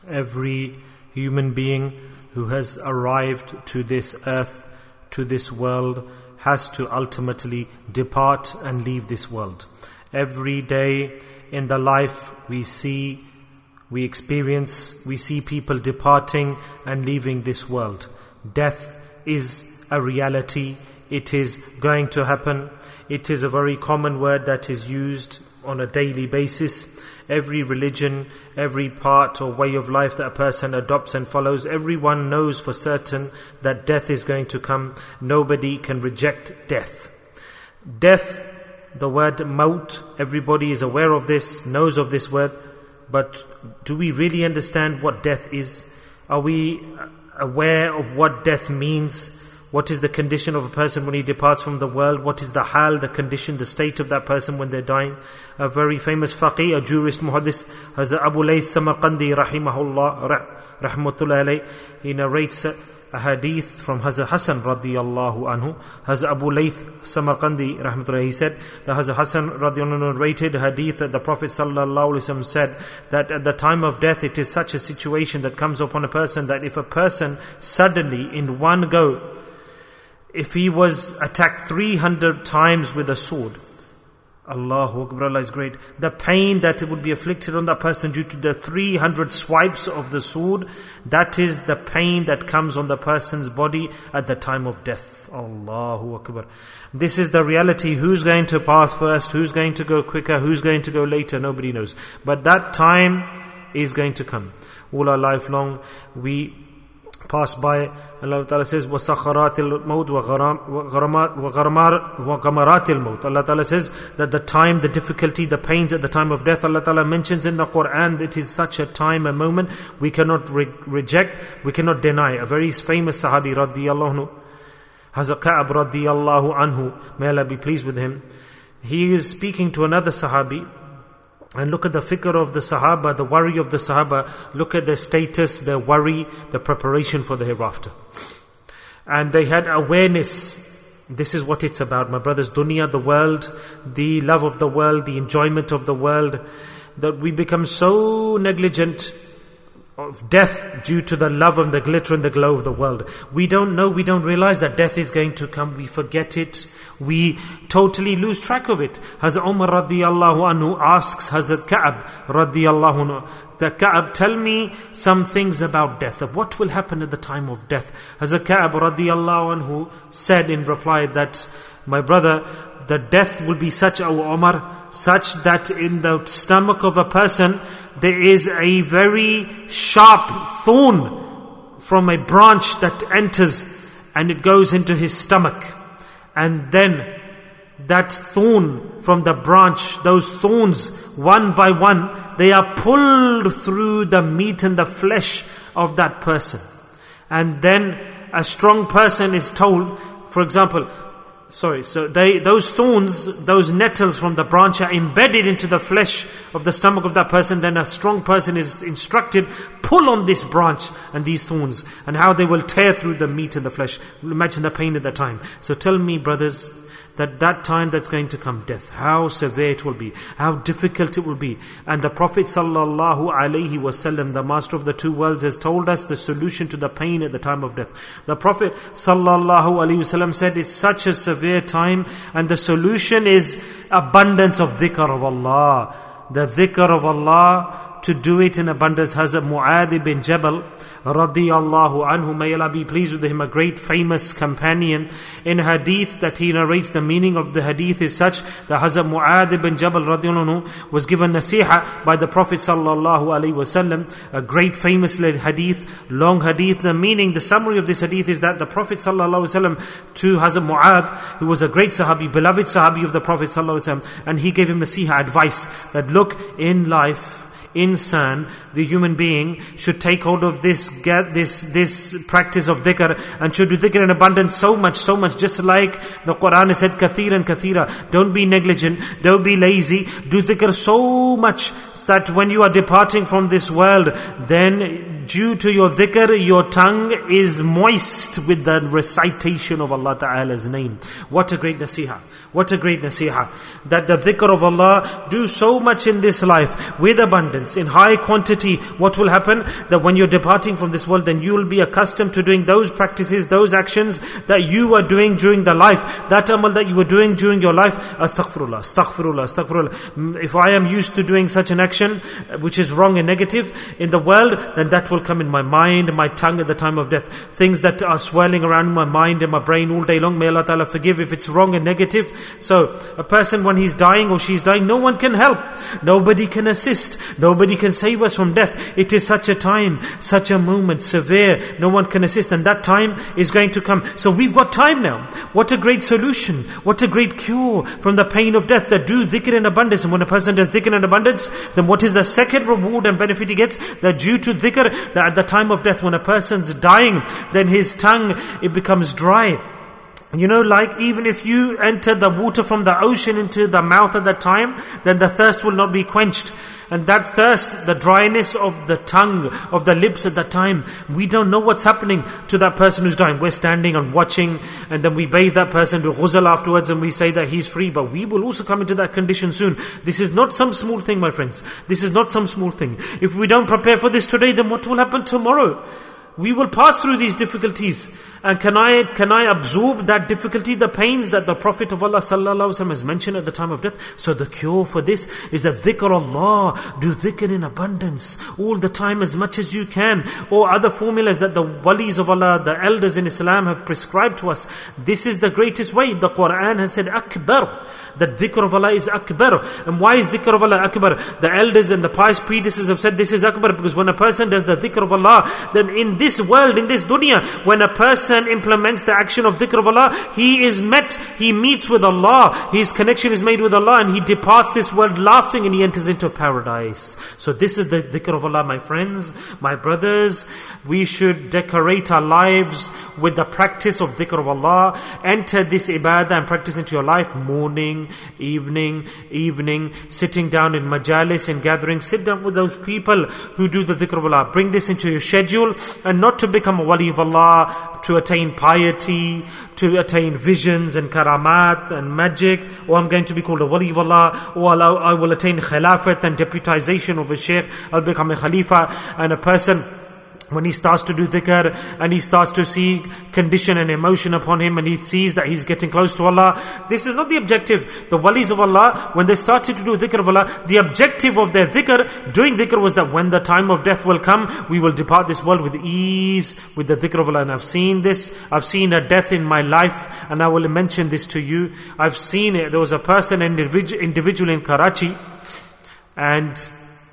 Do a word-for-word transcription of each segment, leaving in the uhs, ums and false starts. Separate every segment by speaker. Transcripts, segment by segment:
Speaker 1: Every human being who has arrived to this earth, to this world, has to ultimately depart and leave this world. Every day in the life we see, we experience, we see people departing and leaving this world. Death is a reality. It is going to happen. It is a very common word that is used on a daily basis. Every religion, every part or way of life that a person adopts and follows, everyone knows for certain that death is going to come. Nobody can reject death. Death, the word maut, everybody is aware of this, knows of this word, but do we really understand what death is? Are we aware of what death means? What is the condition of a person when he departs from the world? What is the hal, the condition, the state of that person when they're dying? A very famous faqih, a jurist, muhaddis, Hazrat Abu Layth Samarqandi rahimahullah, rahmatullahi alayh, he narrates a hadith from Hazrat Hasan radiyallahu anhu. Hazrat Abu Layth Samarqandi rahmatullahi, he said that Hazrat Hasan radiyallahu anhu narrated a hadith that the Prophet sallallahu alaihi wasallam said that at the time of death it is such a situation that comes upon a person that if a person suddenly in one go, if he was attacked three hundred times with a sword, Allahu Akbar, Allah is great, the pain that it would be afflicted on that person due to the three hundred swipes of the sword, that is the pain that comes on the person's body at the time of death. Allahu Akbar. This is the reality. Who's going to pass first? Who's going to go quicker? Who's going to go later? Nobody knows. But that time is going to come. All our life long we pass by. Allah Ta'ala says, وَسَخَرَاتِ الْمَوْتِ وَغَمَرَاتِ الْمَوْتِ. Allah Ta'ala says that the time, the difficulty, the pains at the time of death, Allah Ta'ala mentions in the Quran, it is such a time, a moment, we cannot re- reject, we cannot deny. A very famous Sahabi, radiyallahu anhu, Hazrat Ka'ab radiyallahu anhu, may Allah be pleased with him, he is speaking to another Sahabi. And look at the fikr of the Sahaba, the worry of the Sahaba. Look at their status, their worry, the preparation for the hereafter. And they had awareness. This is what it's about, my brothers. Dunya, the world, the love of the world, the enjoyment of the world. That we become so negligent of death due to the love and the glitter and the glow of the world. We don't know, we don't realize that death is going to come. We forget it. We totally lose track of it. Hazrat Umar radiyallahu anhu asks Hazrat Ka'ab radiyallahu anhu, that Ka'ab, tell me some things about death. What will happen at the time of death? Hazrat Ka'ab radiyallahu anhu said in reply that, my brother, the death will be such, O Umar, such that in the stomach of a person there is a very sharp thorn from a branch that enters and it goes into his stomach. And then that thorn from the branch, those thorns, one by one, they are pulled through the meat and the flesh of that person. And then a strong person is told, for example, Sorry, so they, those thorns, those nettles from the branch are embedded into the flesh of the stomach of that person. Then a strong person is instructed, pull on this branch and these thorns, and how they will tear through the meat and the flesh. Imagine the pain at that time. So tell me, brothers, that that time that's going to come, death, how severe it will be, how difficult it will be. And the Prophet sallallahu alaihi wasallam, the master of the two worlds, has told us the solution to the pain at the time of death. The Prophet sallallahu alaihi wasallam said it's such a severe time, and the solution is abundance of dhikr of Allah. The dhikr of Allah, to do it in abundance. Hazrat Mu'adh bin Jabal radiyallahu anhu, may Allah be pleased with him, a great famous companion. In hadith that he narrates, the meaning of the hadith is such that Hazrat Mu'adh bin Jabal radiyallahu anhu was given nasiha by the Prophet sallallahu alaihi wasallam. A great famous hadith, long hadith. The meaning, the summary of this hadith is that the Prophet sallallahu alaihi wasallam to Hazrat Mu'adh, who was a great sahabi, beloved sahabi of the Prophet sallallahu alaihi wasallam, and he gave him nasiha, advice, that look, in life, insan, the human being, should take hold of this this this practice of dhikr, and should do dhikr in abundance, so much, so much, just like the Quran has said, kathiran kathira. Don't be negligent, don't be lazy, do dhikr so much that when you are departing from this world, then due to your dhikr, your tongue is moist with the recitation of Allah Ta'ala's name. What a great nasiha. What a great nasihah. That the dhikr of Allah, do so much in this life, with abundance, in high quantity. What will happen? That when you're departing from this world, then you will be accustomed to doing those practices, those actions that you were doing during the life. That amal that you were doing during your life, astaghfirullah, astaghfirullah, astaghfirullah. If I am used to doing such an action, which is wrong and negative in the world, then that will come in my mind, my tongue at the time of death. Things that are swirling around in my mind and my brain all day long, may Allah Ta'ala forgive if it's wrong and negative. So, a person when he's dying or she's dying, no one can help. Nobody can assist. Nobody can save us from death. It is such a time, such a moment, severe. No one can assist, and that time is going to come. So we've got time now. What a great solution. What a great cure from the pain of death. That do dhikr in abundance. And when a person does dhikr in abundance, then what is the second reward and benefit he gets? That due to dhikr, that at the time of death, when a person's dying, then his tongue, it becomes dry. You know, like even if you enter the water from the ocean into the mouth at that time, then the thirst will not be quenched. And that thirst, the dryness of the tongue, of the lips at that time, we don't know what's happening to that person who's dying. We're standing and watching, and then we bathe that person to ghusl afterwards, and we say that he's free. But we will also come into that condition soon. This is not some small thing, my friends. This is not some small thing. If we don't prepare for this today, then what will happen tomorrow? We will pass through these difficulties. And can I can I absorb that difficulty, the pains that the Prophet of Allah sallallahu alaihi wasallam has mentioned at the time of death? So the cure for this is that dhikr Allah, do dhikr in abundance, all the time as much as you can. Or other formulas that the walis of Allah, the elders in Islam have prescribed to us. This is the greatest way. The Quran has said akbar. That dhikr of Allah is akbar. And why is dhikr of Allah akbar? The elders and the pious predecessors have said this is akbar because when a person does the dhikr of Allah, then in this world, in this dunya, when a person implements the action of dhikr of Allah, he is met, he meets with Allah, his connection is made with Allah, and he departs this world laughing and he enters into paradise. So this is the dhikr of Allah, my friends, my brothers. We should decorate our lives with the practice of dhikr of Allah. Enter this ibadah and practice into your life. Morning, evening, evening, sitting down in majalis, in gatherings. Sit down with those people who do the dhikr of Allah. Bring this into your schedule, and not to become a wali of Allah, to attain piety, to attain visions and karamat and magic, or I'm going to be called a wali of Allah, or I will attain khilafat and deputization of a sheikh, I'll become a khalifa. And a person, when he starts to do dhikr and he starts to see condition and emotion upon him and he sees that he's getting close to Allah, this is not the objective. The walis of Allah, when they started to do dhikr of Allah, the objective of their dhikr, doing dhikr, was that when the time of death will come, we will depart this world with ease, with the dhikr of Allah. And I've seen this, I've seen a death in my life, and I will mention this to you. I've seen it. There was a person, an individual in Karachi, and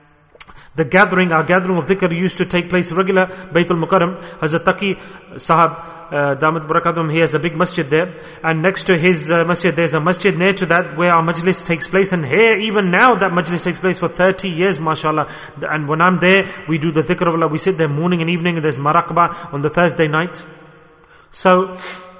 Speaker 1: the gathering, our gathering of dhikr used to take place regular. Baytul Mukarram, Hazrat Taqi Sahab, uh, Damat Barakatum, he has a big masjid there. And next to his uh, masjid, there's a masjid near to that where our majlis takes place. And here, even now, that majlis takes place for thirty years, mashallah. And when I'm there, we do the dhikr of Allah. We sit there morning and evening, and there's maraqba on the Thursday night. So,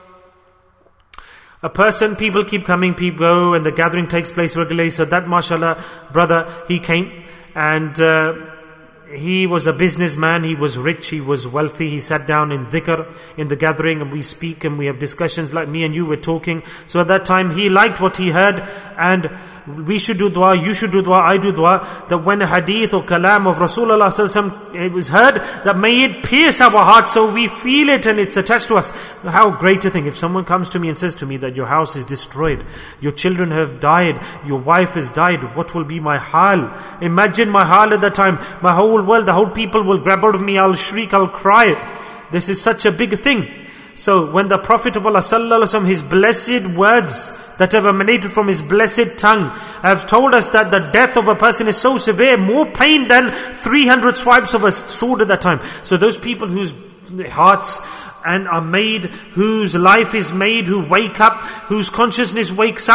Speaker 1: a person, people keep coming, people go, and the gathering takes place regularly. So that, mashallah, brother, he came. And uh, he was a businessman, he was rich, he was wealthy. He sat down in dhikr, in the gathering, and we speak and we have discussions like me and you were talking. So at that time, he liked what he heard, and we should do dua, you should do dua, I do dua, that when a hadith or kalam of Rasulullah sallallahu alaihi wasallam it was heard, that may it pierce our hearts so we feel it and it's attached to us. How great a thing. If someone comes to me and says to me that your house is destroyed, your children have died, your wife has died, what will be my hal? Imagine my hal at that time. My whole world, the whole people will grab hold of me, I'll shriek, I'll cry. This is such a big thing. So when the Prophet of Allah sallallahu alaihi wasallam, his blessed words that have emanated from his blessed tongue have told us that the death of a person is so severe, more pain than three hundred swipes of a sword at that time. So those people whose hearts and are made, whose life is made, who wake up, whose consciousness wakes up,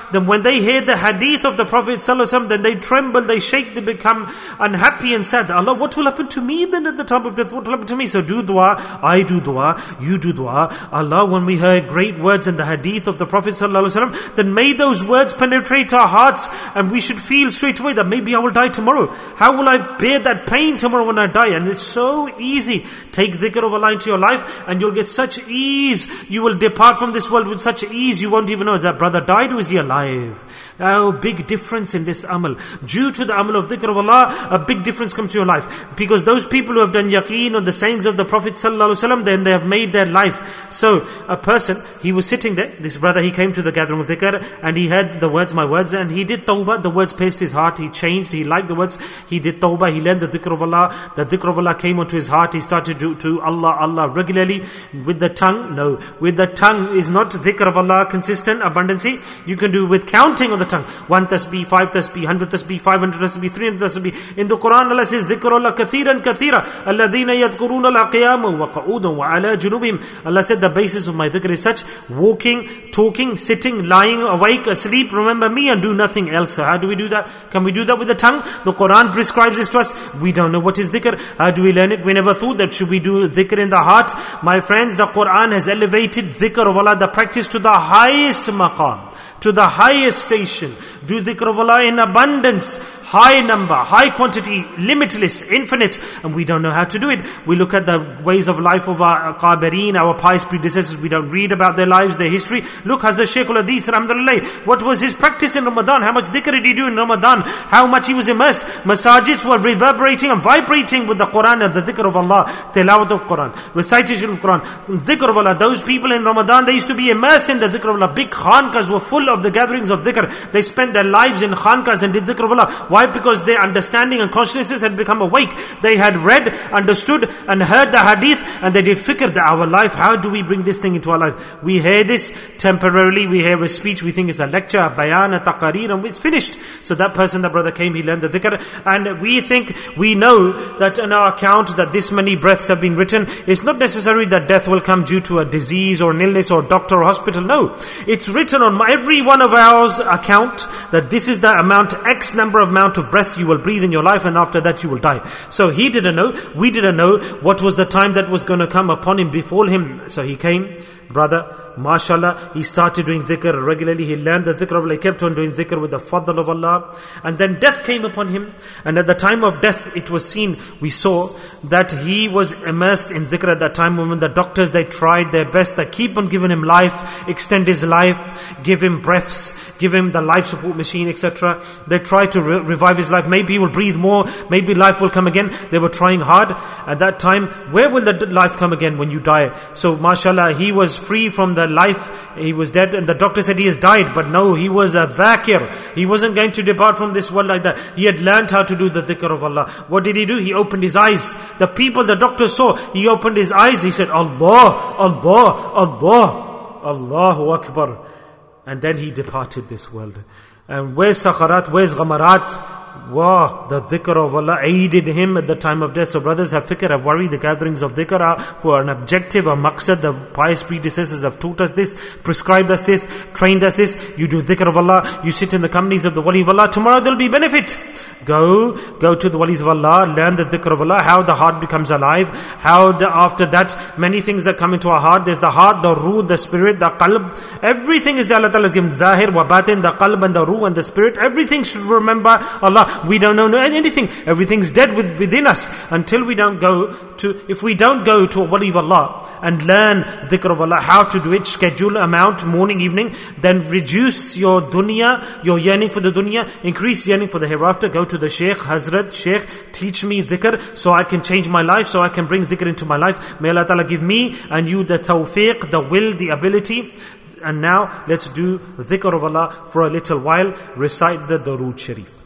Speaker 1: then when they hear the hadith of the Prophet ﷺ, then they tremble, they shake, they become unhappy and sad. Allah, what will happen to me then at the time of death? What will happen to me? So do dua, I do dua, you do dua. Allah, when we heard great words in the hadith of the Prophet ﷺ, then may those words penetrate our hearts, and we should feel straight away that maybe I will die tomorrow. How will I bear that pain tomorrow when I die? And it's so easy. Take dhikr of Allah into your life and you'll get such ease. You will depart from this world with such ease, you won't even know, is that brother died or is he alive? Oh, big difference in this amal. Due to the amal of dhikr of Allah, a big difference comes to your life. Because those people who have done yaqeen on the sayings of the Prophet ﷺ, then they have made their life. So, a person, he was sitting there, this brother, he came to the gathering of dhikr, and he heard the words, my words, and he did tawbah. The words pierced his heart, he changed, he liked the words, he did tawbah, he learned the dhikr of Allah. The dhikr of Allah came onto his heart, he started to, to Allah, Allah regularly. With the tongue, no. With the tongue is not dhikr of Allah consistent, abundancy. You can do with counting on the tongue. One tasbih, five tasbih, hundred tasbih, five hundred tasbih, three hundred tasbih. In the Quran, Allah says, dhikrullah kathiran kathira. Alladhina yadhkuruna la qiyaman wa qa'udan wa ala junubim. Allah said, the basis of my dhikr is such: walking, talking, sitting, lying, awake, asleep, remember me and do nothing else. So how do we do that? Can we do that with the tongue? The Quran prescribes this to us. We don't know what is dhikr. How do we learn it? We never thought that should we do dhikr in the heart. My friends, the Quran has elevated dhikr of Allah, the practice, to the highest maqam, to the highest station. Do dhikr of Allah in abundance, high number, high quantity, limitless, infinite, and we don't know how to do it. We look at the ways of life of our qabareen, our pious predecessors. We don't read about their lives, their history. Look, Hazrat Shaykh al-Hadith, Alhamdulillah, what was his practice in Ramadan? How much dhikr did he do in Ramadan? How much he was immersed? Masajids were reverberating and vibrating with the Quran and the dhikr of Allah, tilawat of Quran, recitation of Quran, dhikr of Allah. Those people in Ramadan, they used to be immersed in the dhikr of Allah. Big khankas were full of the gatherings of dhikr. They spent their lives in khankas and did dhikr of Allah. Why? Because their understanding and consciousness had become awake. They had read, understood and heard the hadith, and they did fikr that our life, how do we bring this thing into our life? We hear this temporarily, we hear a speech, we think it's a lecture, a bayan, a taqareer, and it's finished. So that person, the brother came, he learned the dhikr, and we think, we know that in our account that this many breaths have been written. It's not necessary that death will come due to a disease or an illness or doctor or hospital. No. It's written on every one of ours account that this is the amount, X number of amount of breaths you will breathe in your life, and after that you will die. So he didn't know, we didn't know what was the time that was going to come upon him, befall him. So he came, brother, mashallah, he started doing dhikr regularly. He learned the dhikr of Allah, he kept on doing dhikr with the fadl of Allah. And then death came upon him. And at the time of death, it was seen, we saw that he was immersed in dhikr at that time. When the doctors, they tried their best, they keep on giving him life, extend his life, give him breaths, give him the life support machine, et cetera. They try to re- revive his life. Maybe he will breathe more, maybe life will come again. They were trying hard. At that time, where will the life come again when you die? So mashallah, he was free from the life. He was dead, and the doctor said he has died. But no, he was a dhakir. He wasn't going to depart from this world like that. He had learned how to do the dhikr of Allah. What did he do? He opened his eyes. The people the doctor saw, he opened his eyes. He said, Allah, Allah, Allah, Allahu Akbar. And then he departed this world. And where's sakharat? Where's ghamarat? Wow, the dhikr of Allah aided him at the time of death. So brothers, have fikr, have worry. The gatherings of dhikr are for an objective, a maqsad. The pious predecessors have taught us this, prescribed us this, trained us this. You do dhikr of Allah, you sit in the companies of the wali of Allah. Tomorrow there will be benefit. Go, go to the walis of Allah, learn the dhikr of Allah, how the heart becomes alive, how the, after that, many things that come into our heart. There's the heart, the ruh, the spirit, the qalb. Everything is there. Allah Ta'ala has given zahir wa batin, the qalb and the ruh and the spirit. Everything should remember Allah. We don't know anything. Everything's dead within us until we don't go to, if we don't go to a wali of Allah and learn dhikr of Allah, how to do it, schedule amount, morning, evening, then reduce your dunya, your yearning for the dunya, increase yearning for the hereafter. Go to the Shaykh, Hazrat, Shaykh, teach me dhikr so I can change my life, so I can bring dhikr into my life. May Allah Ta'ala give me and you the tawfiq, the will, the ability. And now let's do dhikr of Allah for a little while. Recite the Darood Sharif.